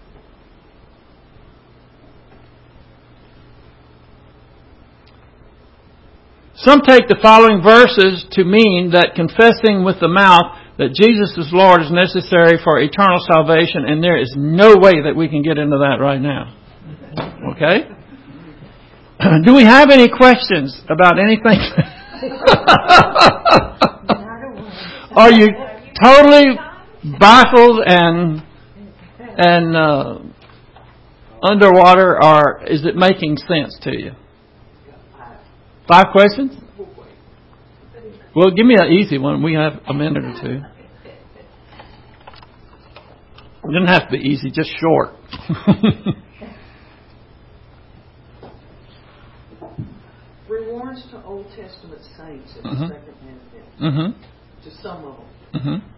Some take the following verses to mean that confessing with the mouth that Jesus is Lord is necessary for eternal salvation, and there is no way that we can get into that right now. Okay? Do we have any questions about anything? Are you totally baffled and and uh, underwater, or is it making sense to you? Five questions? Well, give me an easy one. We have a minute or two. It doesn't have to be easy, just short. Rewards to Old Testament saints in the Mm-hmm. second advent. Mm-hmm. To some of them. Mm-hmm.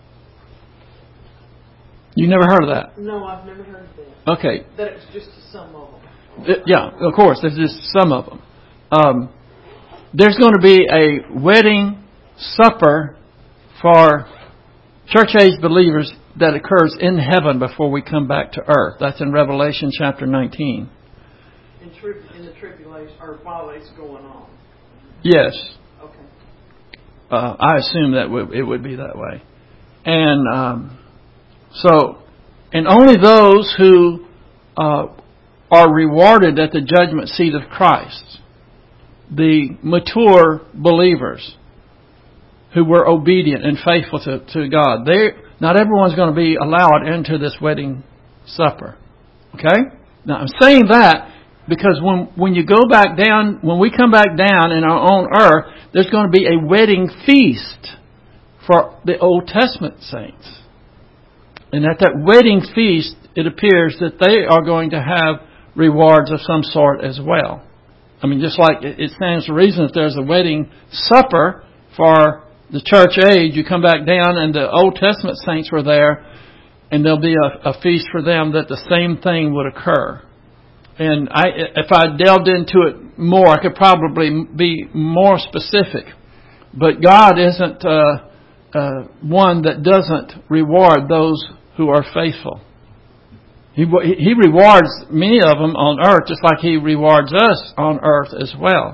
You never heard of that? No, I've never heard of that. Okay. That it was just to some of them. Uh, yeah, of course. There's just some of them. Um, there's going to be a wedding supper for church-age believers that occurs in heaven before we come back to earth. That's in Revelation chapter nineteen. In, tri- in the tribulation, or while it's going on. Yes. Okay. Uh, I assume that w- it would be that way. And um, so, and only those who uh, are rewarded at the judgment seat of Christ, the mature believers who were obedient and faithful to, to God, they not everyone's going to be allowed into this wedding supper. Okay? Now, I'm saying that because when, when you go back down, when we come back down in our own earth, there's going to be a wedding feast for the Old Testament saints. And at that wedding feast, it appears that they are going to have rewards of some sort as well. I mean, just like it stands to reason if there's a wedding supper for the church age, you come back down and the Old Testament saints were there, and there'll be a, a feast for them that the same thing would occur. And I, if I delved into it more, I could probably be more specific. But God isn't uh, uh, one that doesn't reward those who are faithful. He, he rewards many of them on earth, just like He rewards us on earth as well.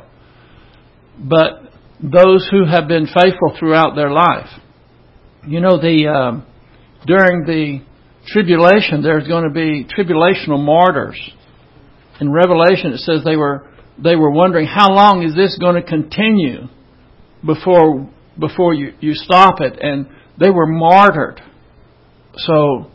But those who have been faithful throughout their life. You know, the um, during the tribulation, there's going to be tribulational martyrs. In Revelation, it says they were they were wondering, how long is this going to continue before before you, you stop it? And they were martyred. So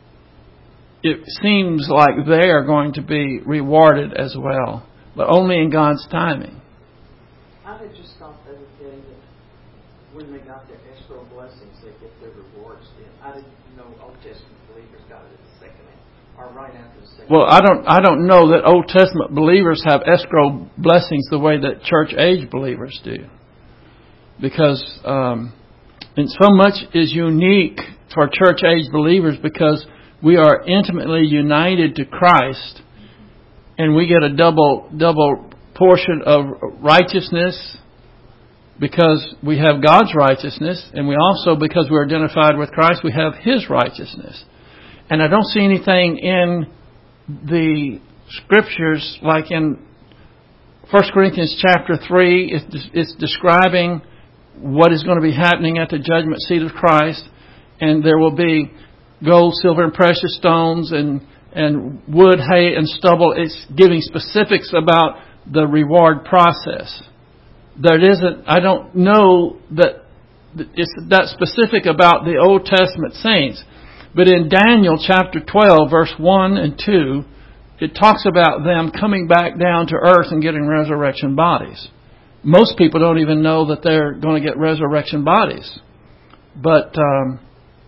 it seems like they are going to be rewarded as well, but only in God's timing. I had just thought they would tell you that when they got their escrow blessing, Testaments, they get their rewards then. I didn't know Old Testament believers got it at the second end, or right after the second. Well, I don't, I don't know that Old Testament believers have escrow blessings the way that church age believers do, because um, and so much is unique for church age believers because we are intimately united to Christ, and we get a double double portion of righteousness because we have God's righteousness, and we also, because we're identified with Christ, we have His righteousness. And I don't see anything in the Scriptures like in First Corinthians chapter three. It's, it's describing what is going to be happening at the judgment seat of Christ, and there will be gold, silver, and precious stones, and and wood, hay, and stubble. It's giving specifics about the reward process. There isn't, I don't know that it's that specific about the Old Testament saints. But in Daniel chapter twelve, verse one and two, it talks about them coming back down to earth and getting resurrection bodies. Most people don't even know that they're going to get resurrection bodies. But um,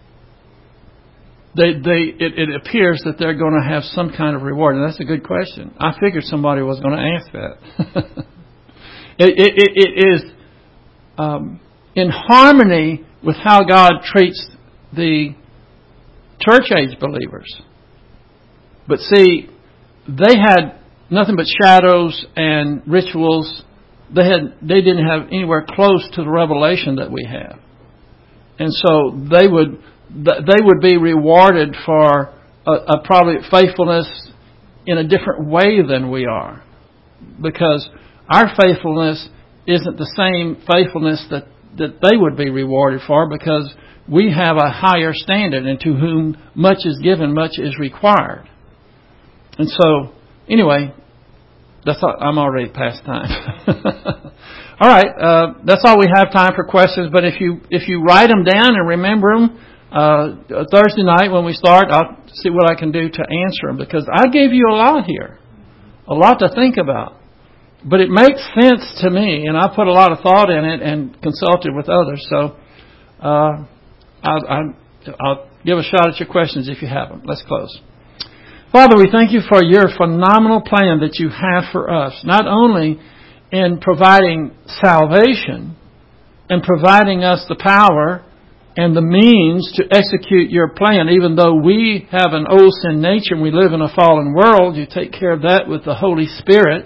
they, they, it, it appears that they're going to have some kind of reward. And that's a good question. I figured somebody was going to ask that. it, it, it, it is um, in harmony with how God treats the church age believers. But see, they had nothing but shadows and rituals. They had they didn't have anywhere close to the revelation that we have. And so they would they would be rewarded for a, a probably faithfulness in a different way than we are. Because our faithfulness isn't the same faithfulness that, that they would be rewarded for, because we have a higher standard, and to whom much is given, much is required. And so, anyway, that's all, I'm already past time. All right, uh, that's all we have time for questions. But if you if you write them down and remember them, uh, Thursday night when we start, I'll see what I can do to answer them, because I gave you a lot here, a lot to think about. But it makes sense to me, and I put a lot of thought in it and consulted with others. So uh, I'll, I'll, I'll give a shot at your questions if you have them. Let's close. Father, we thank you for your phenomenal plan that you have for us, not only in providing salvation and providing us the power and the means to execute your plan. Even though we have an old sin nature and we live in a fallen world, you take care of that with the Holy Spirit.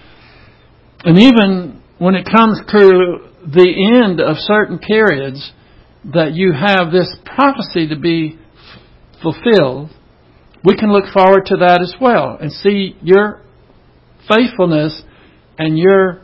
And even when it comes to the end of certain periods, that you have this prophecy to be f- fulfilled, we can look forward to that as well and see your faithfulness and your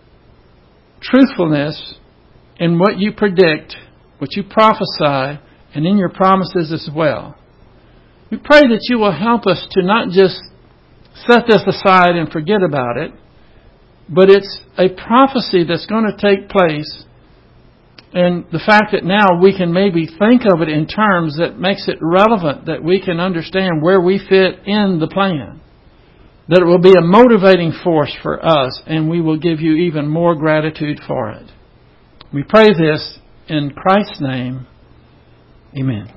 truthfulness in what you predict, what you prophesy, and in your promises as well. We pray that you will help us to not just set this aside and forget about it, but it's a prophecy that's going to take place. And the fact that now we can maybe think of it in terms that makes it relevant, that we can understand where we fit in the plan, that it will be a motivating force for us, and we will give you even more gratitude for it. We pray this in Christ's name. Amen.